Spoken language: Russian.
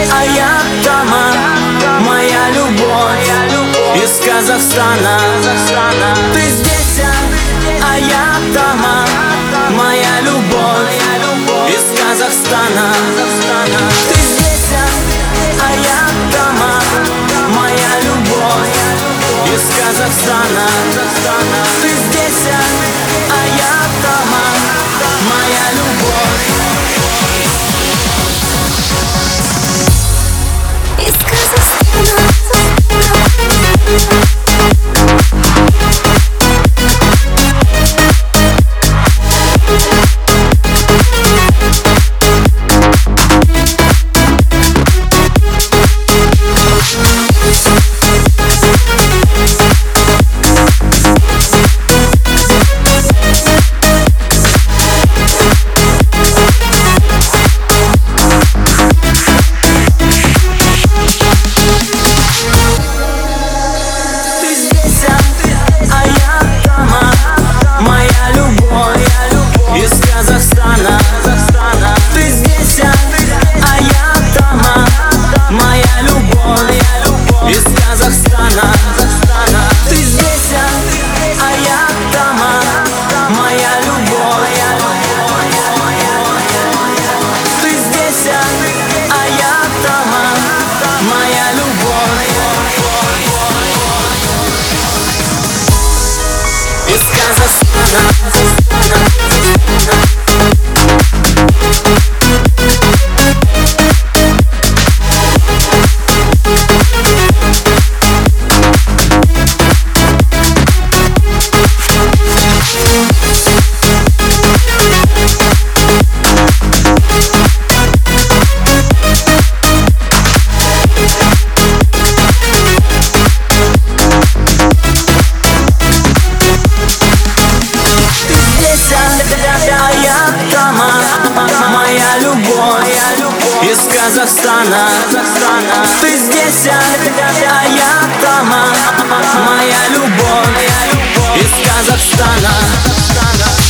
а я Тома, моя любовь из Казахстана. Ты здесь, а я Тома, моя любовь из Казахстана. Ты здесь, а я Тома, моя любовь из Казахстана. Ты здесь, а я Тома, моя любовь из Казахстана. моя любовь из Казахстана. Ты здесь, а я Тома, моя любовь из Казахстана.